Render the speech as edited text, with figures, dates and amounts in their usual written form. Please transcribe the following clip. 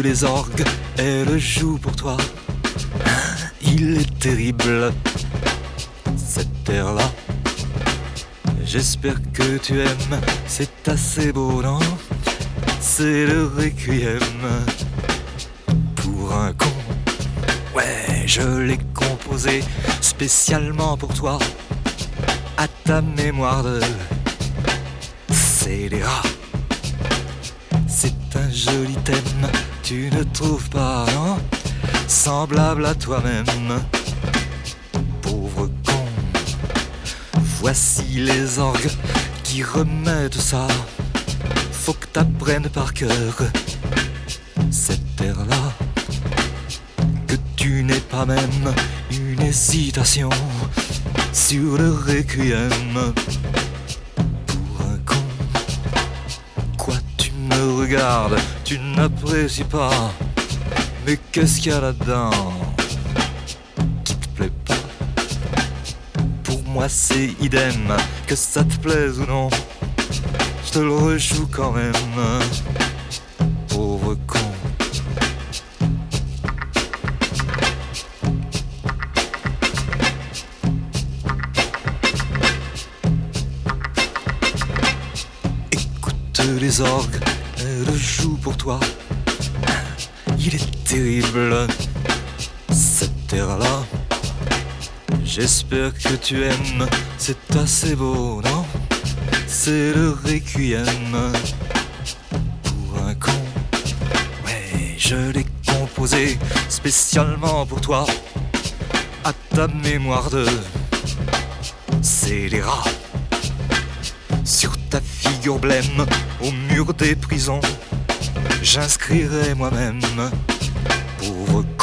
les orgues, elle joue pour toi. Il est terrible, cet air-là. J'espère que tu aimes, c'est assez beau, non? C'est le requiem pour un con. Ouais, je l'ai composé spécialement pour toi, à ta mémoire de scélérat. C'est un joli thème, tu ne trouves pas, non? Semblable à toi-même, pauvre con. Voici les orgues qui remettent ça. Faut que t'apprennes par cœur cet air-là, que tu n'aies pas même une hésitation sur le requiem pour un con. Quoi, tu me regardes, tu n'apprécies pas, mais qu'est-ce qu'il y a là-dedans qui te plaît pas? Pour moi c'est idem, que ça te plaise ou non, je te le rejoue quand même, pauvre con. Écoute les orgues, elles jouent pour toi. Il est terrible, cet air-là. J'espère que tu aimes, c'est assez beau, non? C'est le requiem pour un con. Ouais, je l'ai composé spécialement pour toi, à ta mémoire de scélérat. Sur ta figure blême, au mur des prisons, j'inscrirai moi-même, pauvre